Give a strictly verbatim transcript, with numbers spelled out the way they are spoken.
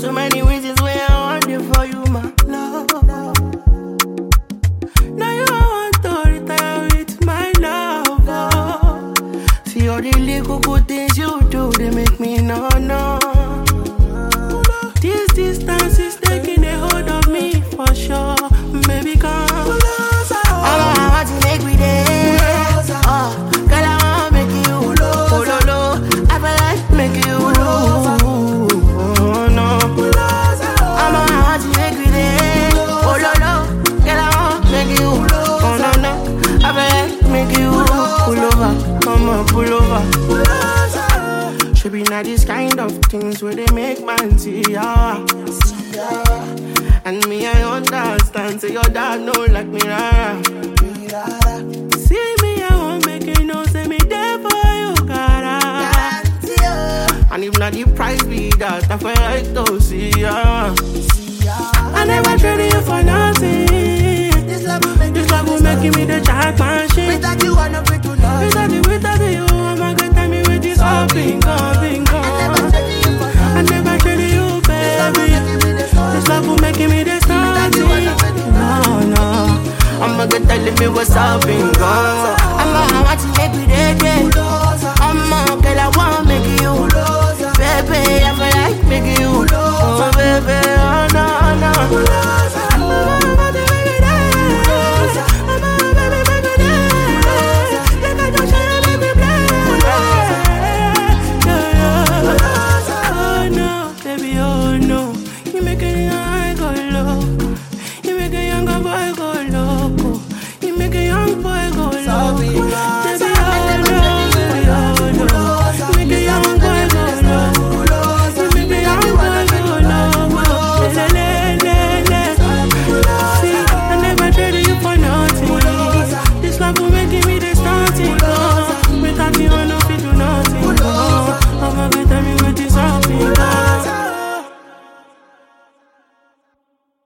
So many reasons why I want it for you, my love. Now you want to retire with my love. Oh. See all the little good things you do, they make me no no. This distance is taking a hold of me for sure. Baby, come. I want to make me there. Oh, girl, I want to make you. Oh, no, no. I feel like make you. Oh, no. I want to make me there. Oh, no, no. Girl, I want to make you. Oh, no, no. I feel like make you. Pull over. Come on, pull over. Should be not this kind of things where they make man see ya. And me, I understand. Say your dad know like me, rara. See me, I won't make it no. Say me there for you, cara. And if not the price be that, I feel like to see ya. I never traded you for nothing. This love will make, this love will make me the chat machine. Without you, I'm not free to love. Without you, without you, I'm not gonna tell me with this all bingo, bingo. I never traded you, baby. This love will make me the starting. No, no. I'm not gonna tell me what's up, bingo.